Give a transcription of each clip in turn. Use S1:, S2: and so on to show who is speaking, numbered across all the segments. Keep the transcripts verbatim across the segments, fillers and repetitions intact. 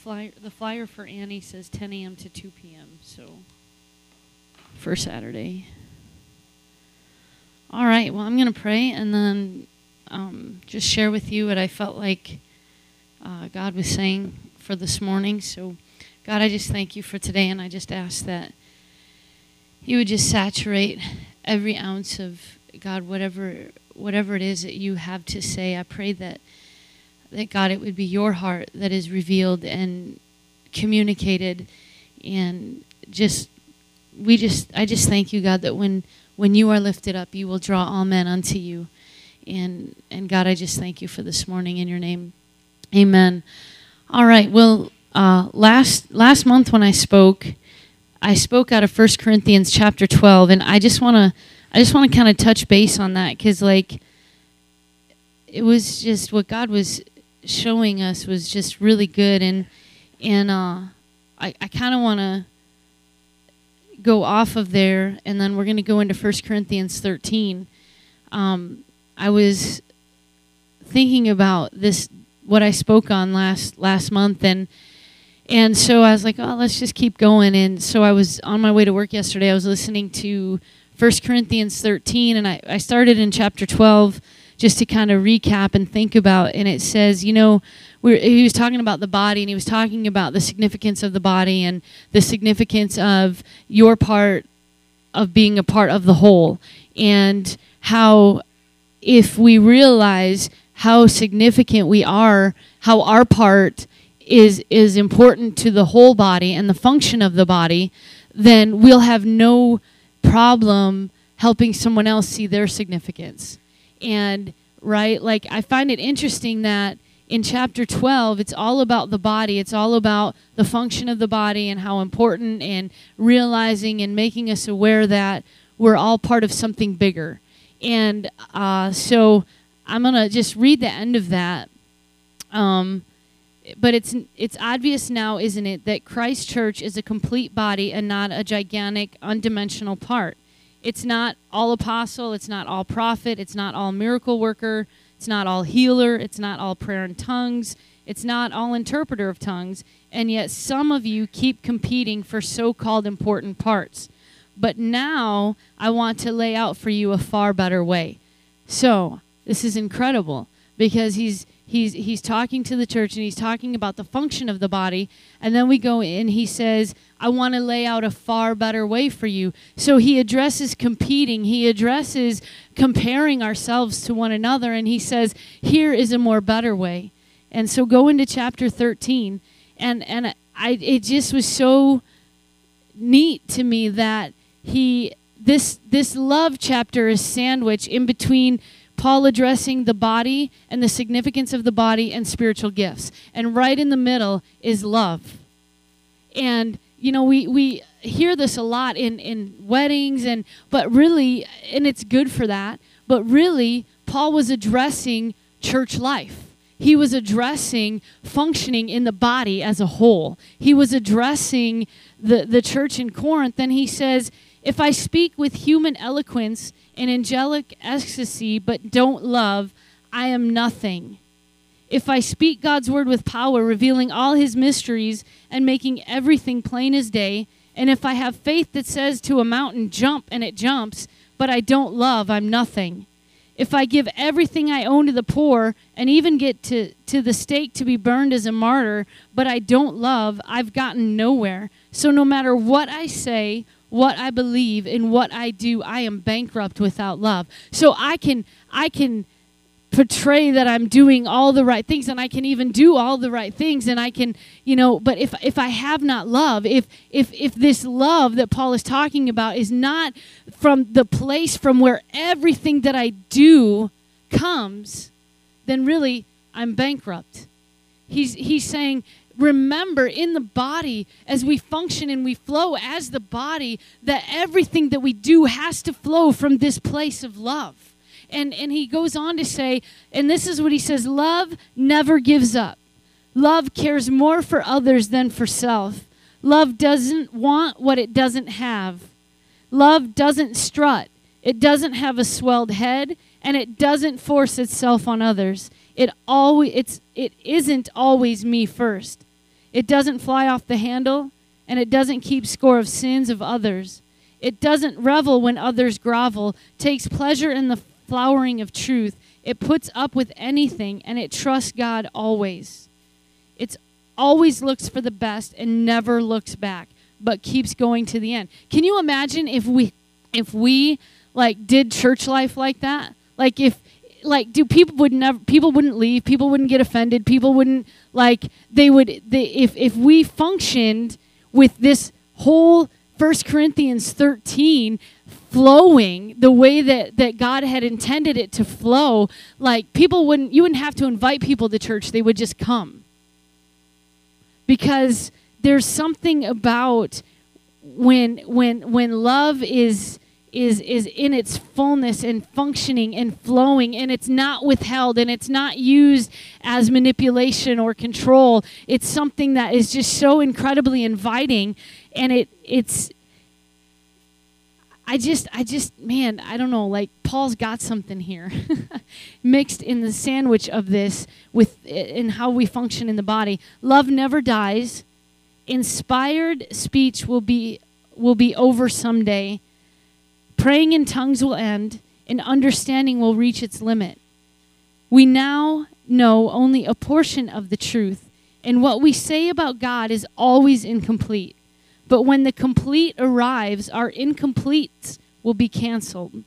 S1: flyer, the flyer for Annie says ten a.m. to two p.m., so for Saturday. All right, well, I'm going to pray and then um, just share with you what I felt like uh, God was saying for this morning. So, God, I just thank you for today, and I just ask that you would just saturate every ounce of, God, whatever whatever it is that you have to say. I pray that, that God, it would be your heart that is revealed and communicated, and just, we just, I just thank you, God, that when, when you are lifted up, you will draw all men unto you. And, and God, I just thank you for this morning in your name. Amen. All right, well, uh, last last month when I spoke, I spoke out of First Corinthians chapter twelve, and I just want to I just want to kind of touch base on that, because like it was just what God was showing us was just really good, and and uh, I I kind of want to go off of there, and then we're going to go into First Corinthians thirteen. Um, I was thinking about this, what I spoke on last last month, and and so I was like, oh, let's just keep going. And so I was on my way to work yesterday. I was listening to First Corinthians thirteen, and I, I started in chapter twelve just to kind of recap and think about. And it says, you know, we're, he was talking about the body, and he was talking about the significance of the body and the significance of your part of being a part of the whole, and how if we realize how significant we are, how our part is is important to the whole body and the function of the body, then we'll have no problem helping someone else see their significance. And, right, like I find it interesting that in chapter twelve, it's all about the body. It's all about the function of the body and how important, and realizing and making us aware that we're all part of something bigger. And uh, so I'm going to just read the end of that. Um, but it's it's obvious now, isn't it, that Christ Church is a complete body and not a gigantic, undimensional part. It's not all apostle. It's not all prophet. It's not all miracle worker. It's not all healer. It's not all prayer in tongues. It's not all interpreter of tongues. And yet some of you keep competing for so-called important parts. But now I want to lay out for you a far better way. So this is incredible, because he's he's he's talking to the church, and he's talking about the function of the body, and then we go in, he says, I want to lay out a far better way for you. So he addresses competing, he addresses comparing ourselves to one another, and he says, here is a more better way. And so go into chapter thirteen, and and I it just was so neat to me that he this this love chapter is sandwiched in between Paul addressing the body and the significance of the body and spiritual gifts. And right in the middle is love. And, you know, we, we hear this a lot in, in weddings, and but really, and it's good for that, but really, Paul was addressing church life. He was addressing functioning in the body as a whole. He was addressing the, the church in Corinth, and he says, if I speak with human eloquence and angelic ecstasy but don't love, I am nothing. If I speak God's word with power, revealing all his mysteries and making everything plain as day, and if I have faith that says to a mountain, jump, and it jumps, but I don't love, I'm nothing. If I give everything I own to the poor and even get to, to the stake to be burned as a martyr, but I don't love, I've gotten nowhere. So no matter what I say, what I believe, and what I do, I am bankrupt without love. So I can I can portray that I'm doing all the right things, and I can even do all the right things, and I can, you know, but if if I have not love, if if if this love that Paul is talking about is not from the place from where everything that I do comes, then really I'm bankrupt. He's he's saying, remember, in the body, as we function and we flow as the body, that everything that we do has to flow from this place of love. And and he goes on to say, and this is what he says, love never gives up. Love cares more for others than for self. Love doesn't want what it doesn't have. Love doesn't strut. It doesn't have a swelled head, and it doesn't force itself on others. It always it's it isn't always me first. It doesn't fly off the handle, and it doesn't keep score of sins of others. It doesn't revel when others grovel, takes pleasure in the flowering of truth. It puts up with anything, and it trusts God always. It always looks for the best and never looks back, but keeps going to the end. Can you imagine if we, if we like did church life like that? Like if, like, do people would never, people wouldn't leave, people wouldn't get offended, people wouldn't, like, they would, they, if, if we functioned with this whole First Corinthians thirteen flowing the way that, that God had intended it to flow, like, people wouldn't, you wouldn't have to invite people to church, they would just come. Because there's something about when, when, when love is, is is in its fullness and functioning and flowing, and it's not withheld, and it's not used as manipulation or control. It's something that is just so incredibly inviting, and it it's I just I just man, I don't know, like Paul's got something here mixed in the sandwich of this with in how we function in the body. Love never dies. Inspired speech will be will be over someday. Praying in tongues will end, and understanding will reach its limit. We now know only a portion of the truth, and what we say about God is always incomplete. But when the complete arrives, our incompletes will be canceled.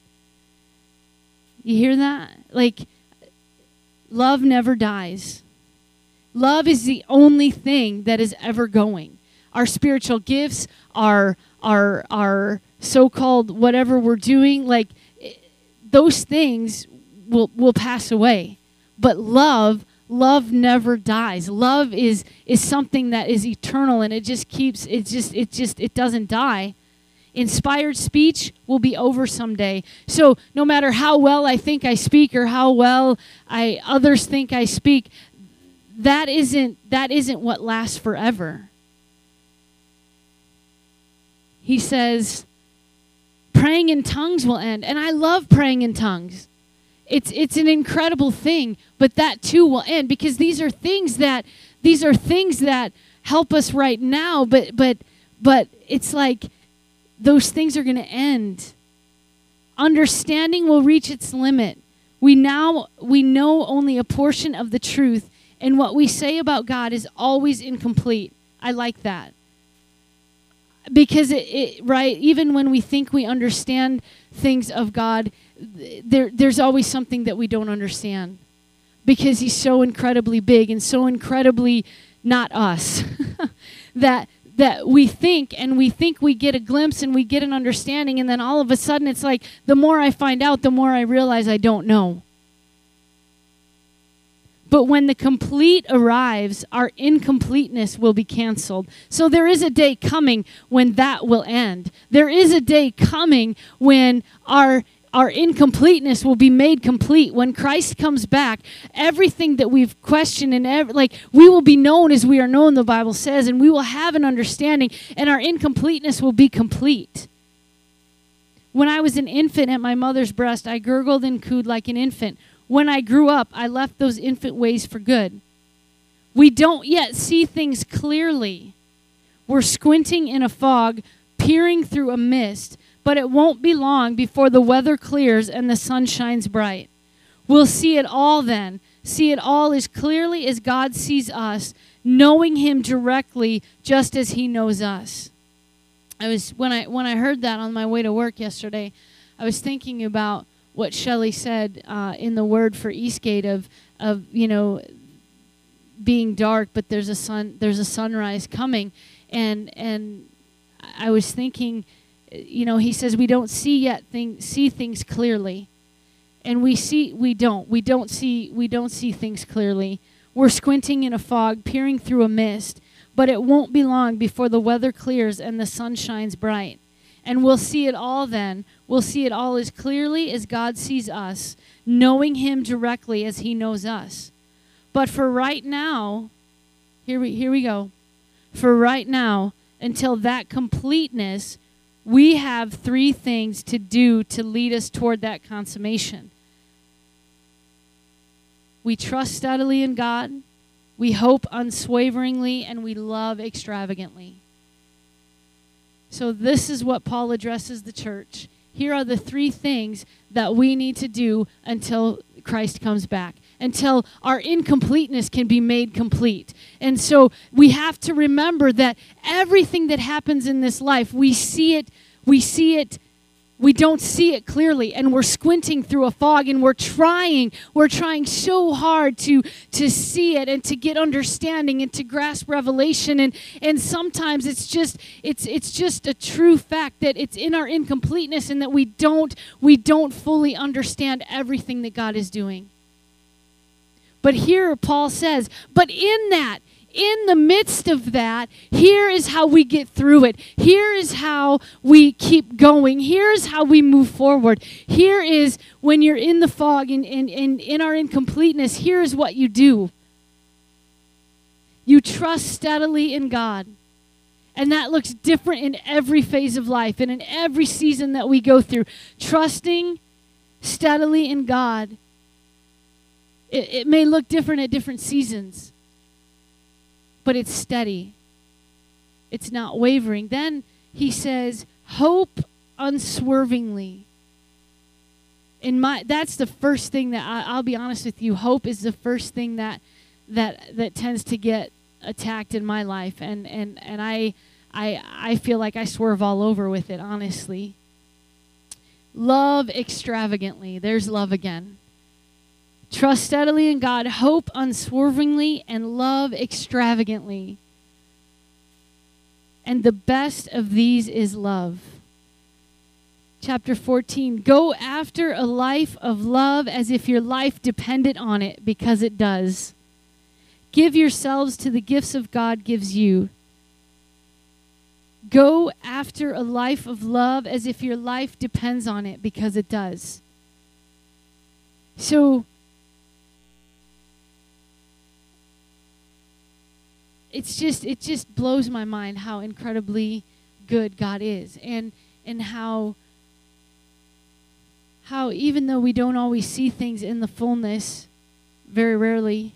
S1: You hear that? Like, love never dies. Love is the only thing that is ever going. Our spiritual gifts, our our our so-called whatever we're doing, like those things will will pass away. But love, love never dies. Love is is something that is eternal, and it just keeps it just it just it doesn't die. Inspired speech will be over someday. So no matter how well I think I speak or how well I others think I speak, that isn't that isn't what lasts forever. He says, praying in tongues will end. And I love praying in tongues. It's it's an incredible thing, but that too will end, because these are things that these are things that help us right now, but but but it's like those things are going to end. Understanding will reach its limit. We now we know only a portion of the truth, and what we say about God is always incomplete. I like that. Because, it, it, right, even when we think we understand things of God, there, there's always something that we don't understand. Because he's so incredibly big and so incredibly not us. that that we think, and we think we get a glimpse and we get an understanding, and then all of a sudden it's like, the more I find out, the more I realize I don't know. But when the complete arrives, our incompleteness will be canceled. So there is a day coming when that will end. There is a day coming when our our incompleteness will be made complete. When Christ comes back, everything that we've questioned, and ev- like we will be known as we are known, the Bible says, and we will have an understanding, and our incompleteness will be complete. When I was an infant at my mother's breast, I gurgled and cooed like an infant. When I grew up, I left those infant ways for good. We don't yet see things clearly. We're squinting in a fog, peering through a mist, but it won't be long before the weather clears and the sun shines bright. We'll see it all then, see it all as clearly as God sees us, knowing him directly just as he knows us. I was when I when I heard that on my way to work yesterday, I was thinking about what Shelley said uh, in the word for Eastgate of of you know being dark, but there's a sun there's a sunrise coming, and and I was thinking, you know, he says we don't see yet thing see things clearly, and we see we don't we don't see we don't see things clearly. We're squinting in a fog, peering through a mist, but it won't be long before the weather clears and the sun shines bright. And we'll see it all then. We'll see it all as clearly as God sees us, knowing him directly as he knows us. But for right now, here we here we go. For right now, until that completeness, we have three things to do to lead us toward that consummation. We trust steadily in God. we hope unswaveringly, and we love extravagantly. So this is what Paul addresses the church. Here are the three things that we need to do until Christ comes back, until our incompleteness can be made complete. And so we have to remember that everything that happens in this life, we see it, we see it, we don't see it clearly, and we're squinting through a fog, and we're trying, we're trying so hard to, to see it and to get understanding and to grasp revelation. And, and sometimes it's just it's it's just a true fact that it's in our incompleteness and that we don't we don't fully understand everything that God is doing. But here Paul says, but in that, in the midst of that, here is how we get through it. Here is how we keep going. Here is how we move forward. Here is when you're in the fog and, and, and in our incompleteness, here is what you do. You trust steadily in God. And that looks different in every phase of life and in every season that we go through. Trusting steadily in God. It, it may look different at different seasons, but it's steady. It's not wavering. Then he says, hope unswervingly. In my, that's the first thing that I, I'll be honest with you. Hope is the first thing that that that tends to get attacked in my life, and and and I I I feel like I swerve all over with it. Honestly, love extravagantly. There's love again. Trust steadily in God, hope unswervingly, and love extravagantly. And the best of these is love. Chapter fourteen, go after a life of love as if your life depended on it, because it does. Give yourselves to the gifts of God gives you. Go after a life of love as if your life depends on it, because it does. So, It's just it just blows my mind how incredibly good God is, and and how how even though we don't always see things in the fullness, very rarely,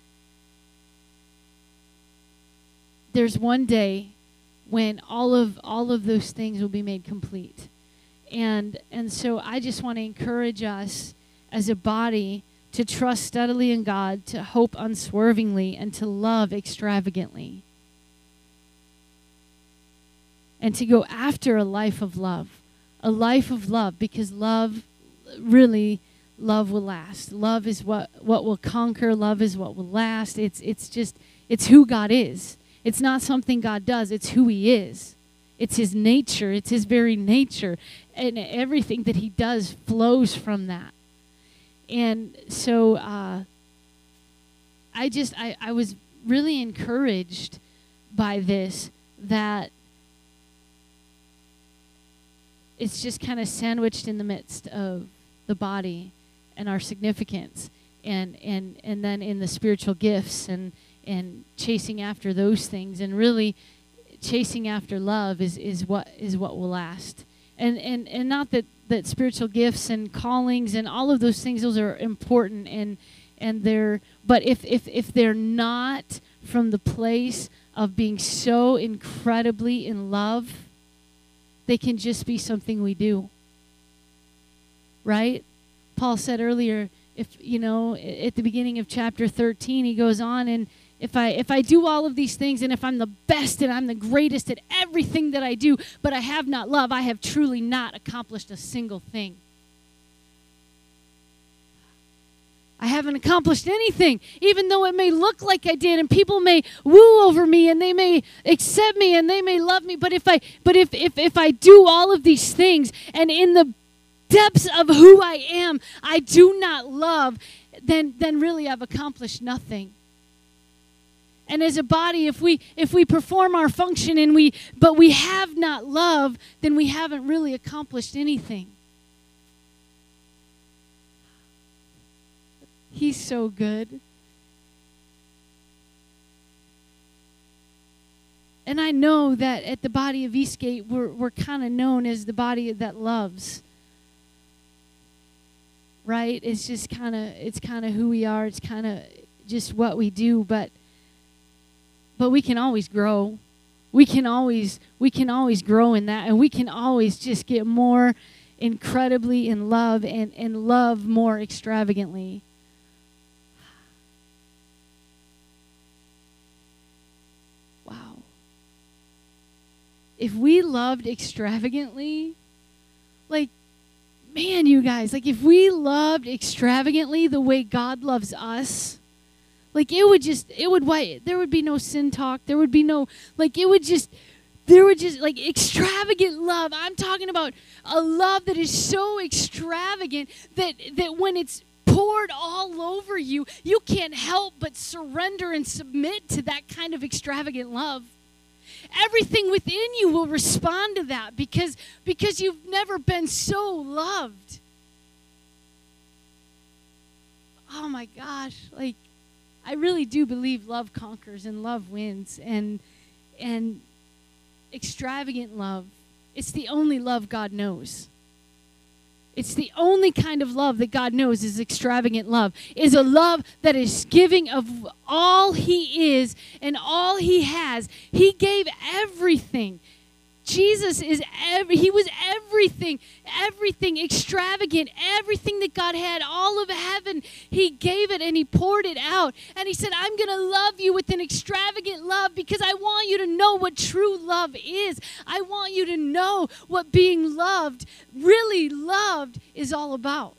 S1: there's one day when all of all of those things will be made complete. And and so I just want to encourage us as a body to trust steadily in God, to hope unswervingly, and to love extravagantly. And to go after a life of love. A life of love, because love, really, love will last. Love is what, what will conquer. Love is what will last. It's, it's just, it's who God is. It's not something God does. It's who he is. It's his nature. It's his very nature. And everything that he does flows from that. And so uh, I just, I, I was really encouraged by this, that it's just kind of sandwiched in the midst of the body and our significance, and, and, and then in the spiritual gifts and, and chasing after those things, and really chasing after love is, is what is what will last. And, and, and not that, that spiritual gifts and callings and all of those things, those are important, and and they're, but if, if, if they're not from the place of being so incredibly in love, they can just be something we do. Right? Paul said earlier, if, you know, at the beginning of chapter thirteen, he goes on, and If I if I do all of these things, and if I'm the best and I'm the greatest at everything that I do, but I have not love, I have truly not accomplished a single thing. I haven't accomplished anything, even though it may look like I did, and people may woo over me, and they may accept me, and they may love me. But if I but if if, if I do all of these things, and in the depths of who I am, I do not love, then then really I've accomplished nothing. And as a body, if we if we perform our function and we but we have not love, then we haven't really accomplished anything. He's so good. And I know that at the body of Eastgate, we're we're kind of known as the body that loves. Right? It's just kind of it's kind of who we are. It's kind of just what we do, but but we can always grow. We can always we can always grow in that, and we can always just get more incredibly in love and, and love more extravagantly. Wow. If we loved extravagantly, like, man, you guys, like if we loved extravagantly the way God loves us, like it would just, it would, why, there would be no sin talk. There would be no, like it would just, there would just, like extravagant love. I'm talking about a love that is so extravagant that, that when it's poured all over you, you can't help but surrender and submit to that kind of extravagant love. Everything within you will respond to that because, because you've never been so loved. Oh my gosh, like I really do believe love conquers and love wins, and and extravagant love, it's the only love God knows. It's the only kind of love that God knows is extravagant love, is a love that is giving of all he is and all he has. He gave everything. Jesus is every, he was everything, everything extravagant, everything that God had, all of heaven, he gave it and he poured it out. And he said, I'm going to love you with an extravagant love because I want you to know what true love is. I want you to know what being loved, really loved, is all about.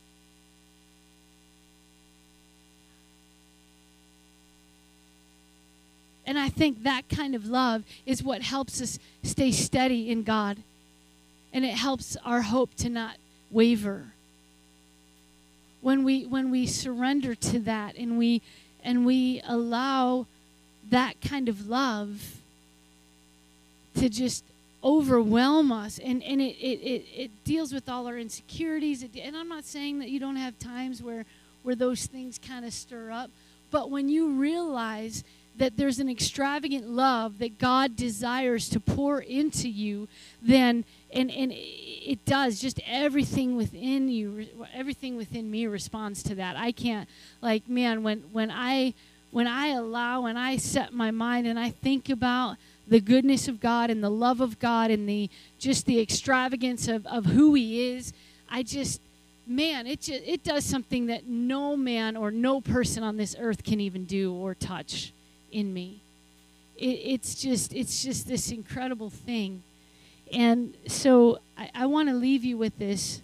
S1: And I think that kind of love is what helps us stay steady in God. And it helps our hope to not waver. When we when we surrender to that and we and we allow that kind of love to just overwhelm us, and, and it, it, it, it deals with all our insecurities. It, and I'm not saying that you don't have times where, where those things kind of stir up, but when you realize that there's an extravagant love that God desires to pour into you, then, and, and it does, just everything within you, everything within me responds to that. I can't, like, man, when, when I, when I allow and I set my mind and I think about the goodness of God and the love of God and the, just the extravagance of, of who he is, I just, man, it just, it does something that no man or no person on this earth can even do or touch in me. It, it's just it's just this incredible thing. And so I, I want to leave you with this.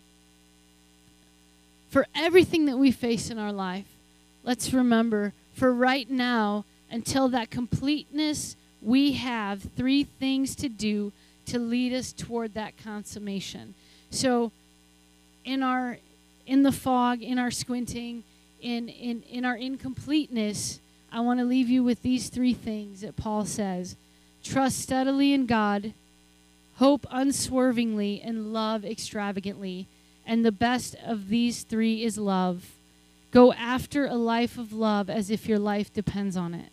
S1: For everything that we face in our life, let's remember, for right now, until that completeness, we have three things to do to lead us toward that consummation. So in our in the fog, in our squinting, in in, in our incompleteness, I want to leave you with these three things that Paul says. Trust steadily in God, hope unswervingly, and love extravagantly. And the best of these three is love. Go after a life of love as if your life depends on it.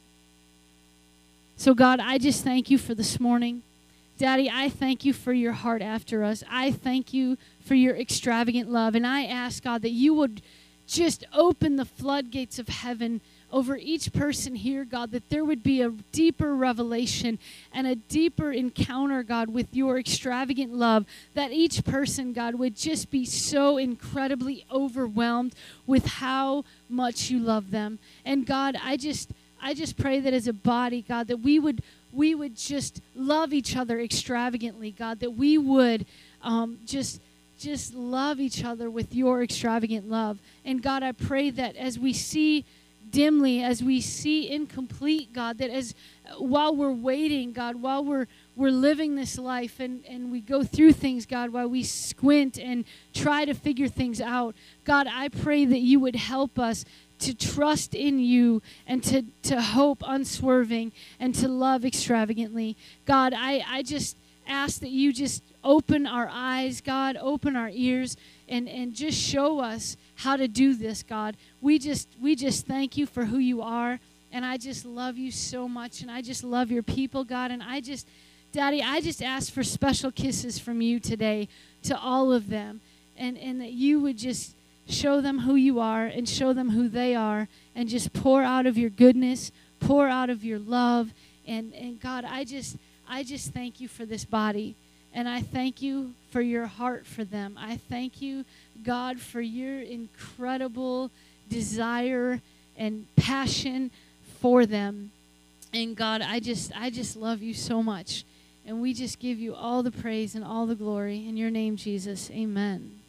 S1: So God, I just thank you for this morning. Daddy, I thank you for your heart after us. I thank you for your extravagant love. And I ask, God, that you would just open the floodgates of heaven over each person here, God, that there would be a deeper revelation and a deeper encounter, God, with your extravagant love, that each person, God, would just be so incredibly overwhelmed with how much you love them. And God, I just I just pray that as a body, God, that we would we would just love each other extravagantly, God, that we would um, just just love each other with your extravagant love. And God, I pray that as we see dimly, as we see incomplete, God, that as while we're waiting, God, while we're we're living this life and, and we go through things, God, while we squint and try to figure things out, God, I pray that you would help us to trust in you and to, to hope unswerving and to love extravagantly. God, I, I just ask that you just open our eyes, God, open our ears, and, and just show us how to do this, God. We just we just thank you for who you are, and I just love you so much, and I just love your people, God, and I just, Daddy, I just ask for special kisses from you today to all of them, and, and that you would just show them who you are and show them who they are, and just pour out of your goodness, pour out of your love. And, and God, I just, I just thank you for this body. And I thank you for your heart for them. I thank you, God, for your incredible desire and passion for them. And God, I just I just love you so much. And we just give you all the praise and all the glory. In your name, Jesus, amen.